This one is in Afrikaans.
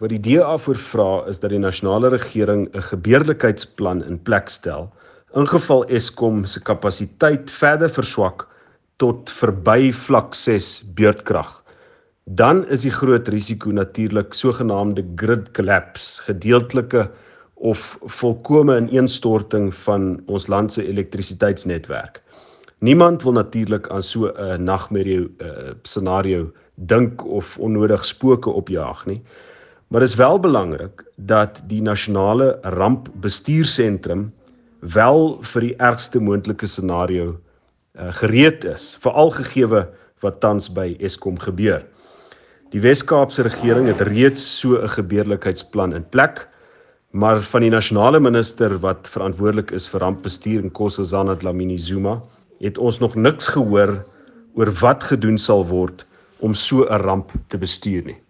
Wat die DA voor vra is dat die nasionale regering 'n gebeurlikheidsplan in plek stel, ingeval Eskom se kapasiteit verder verswak tot verby vlak 6 beurtkrag. Dan is die groot risiko natuurlik sogenaamde grid collapse, gedeeltelike of volkome ineenstorting van ons land se elektrisiteitsnetwerk. Niemand wil natuurlik aan so 'n nagmerrie scenario dink of onnodig spooke opjaag nie. Maar dit is wel belangrik dat die nasionale rampbestuursentrum wel vir die ergste moontlike scenario gereed is, veral gegeewe wat tans by Eskom gebeur. Die Wes-Kaapse regering het reeds so 'n gebeurlikheidsplan in plek, maar van die nasionale minister wat verantwoordelik is vir rampbestuur, Nkosazana Dlamini-Zuma, het ons nog niks gehoor oor wat gedoen sal word om so 'n ramp te bestuur nie.